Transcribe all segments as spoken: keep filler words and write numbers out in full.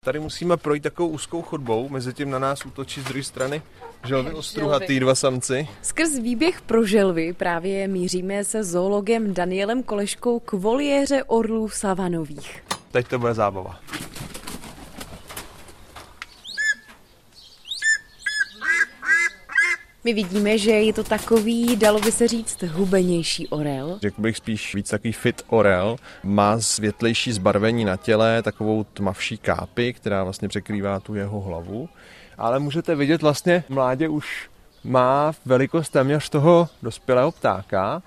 Tady musíme projít takovou úzkou chodbou, mezi tím na nás útočí z druhé strany želvy ostruhatý dva samci. Skrz výběh pro želvy právě míříme se zoologem Danielem Koleškou k voliéře orlů savanových. Teď to bude zábava. My vidíme, že je to takový, dalo by se říct, hubenější orel. Řekl bych spíš víc takový fit orel. Má světlejší zbarvení na těle, takovou tmavší kápi, která vlastně překrývá tu jeho hlavu. Ale můžete vidět vlastně, mládě už má velikost téměř toho dospělého ptáka.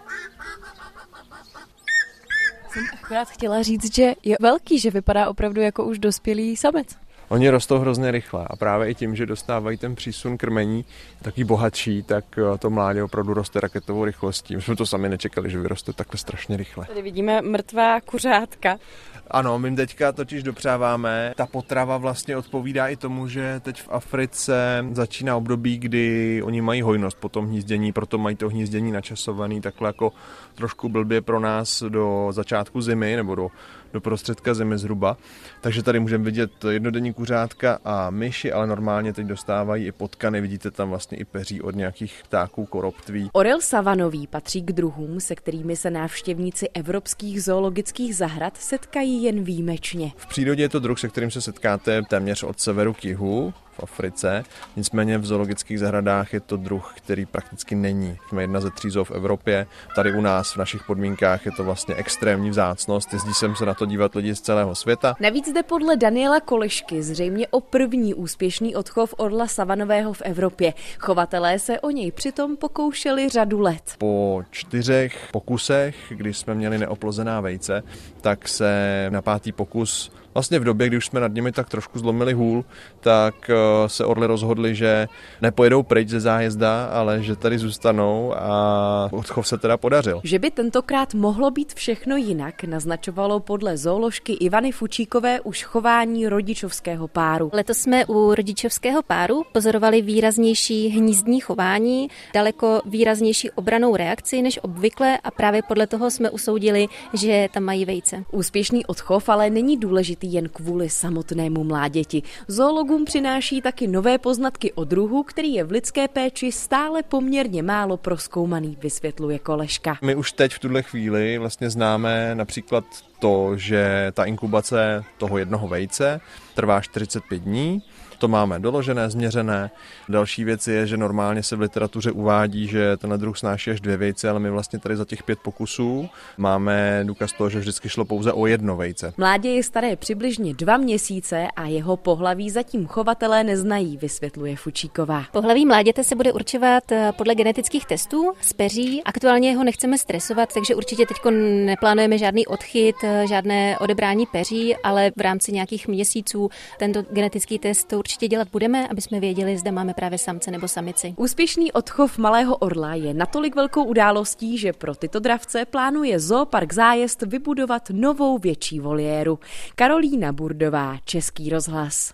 Jsem akorát chtěla říct, že je velký, že vypadá opravdu jako už dospělý samec. Oni rostou hrozně rychle a právě i tím, že dostávají ten přísun krmení taky bohatší, tak to mládě opravdu roste raketovou rychlostí. My jsme to sami nečekali, že vyroste takhle strašně rychle. Tady vidíme mrtvá kuřátka. Ano, my teďka totiž dopřáváme. Ta potrava vlastně odpovídá i tomu, že teď v Africe začíná období, kdy oni mají hojnost po tom hnízdění, proto mají to hnízdění načasovaný takhle jako trošku blbě pro nás do začátku zimy nebo do, do prostředka zimy zhruba. Takže tady můžeme vidět jednodenní kuřátka a myši, ale normálně teď dostávají i potkany. Vidíte tam vlastně i peří od nějakých ptáků, koroptví. Orel savanový patří k druhům, se kterými se návštěvníci evropských zoologických zahrad setkají jen výjimečně. V přírodě je to druh, se kterým se setkáte téměř od severu k jihu v Africe. Nicméně v zoologických zahradách je to druh, který prakticky není. Jsme jedna ze tří zoo v Evropě. Tady u nás v našich podmínkách je to vlastně extrémní vzácnost. Jezdí sem se na to dívat lidi z celého světa. Navíc jde podle Daniela Kolešky zřejmě o první úspěšný odchov orla savanového v Evropě. Chovatelé se o něj přitom pokoušeli řadu let. Po čtyřech pokusech, kdy jsme měli neoplozená vejce, tak se na pátý pokus, vlastně v době, kdy už jsme nad nimi tak trošku zlomili hůl, tak se orly rozhodli, že nepojedou pryč ze zájezda, ale že tady zůstanou a odchov se teda podařil. Že by tentokrát mohlo být všechno jinak, naznačovalo podle zooložky Ivany Fučíkové už chování rodičovského páru. Letos jsme u rodičovského páru pozorovali výraznější hnízdní chování, daleko výraznější obranou reakci než obvykle a právě podle toho jsme usoudili, že tam mají vejce. Úspěšný odchov ale není důležitý jen kvůli samotnému mláděti. Zoologům přináší taky nové poznatky o druhu, který je v lidské péči stále poměrně málo prozkoumaný, vysvětluje Koleška. My už teď v tuhle chvíli vlastně známe například to, že ta inkubace toho jednoho vejce trvá čtyřicet pět dní. To máme doložené, změřené. Další věc je, že normálně se v literatuře uvádí, že tenhle druh snáší až dvě vejce, ale my vlastně tady za těch pět pokusů máme důkaz toho, že vždycky šlo pouze o jedno vejce. Mládě je staré přibližně dva měsíce a jeho pohlaví zatím chovatelé neznají, vysvětluje Fučíková. Pohlaví mláděte se bude určovat podle genetických testů z peří. Aktuálně ho nechceme stresovat, takže určitě teď neplánujeme žádný odchyt, žádné odebrání peří, ale v rámci nějakých měsíců tento genetický test určitě dělat budeme, aby jsme věděli, zda máme právě samce nebo samici. Úspěšný odchov malého orla je natolik velkou událostí, že pro tyto dravce plánuje Zoopark Zájezd vybudovat novou větší voliéru. Karolína Burdová, Český rozhlas.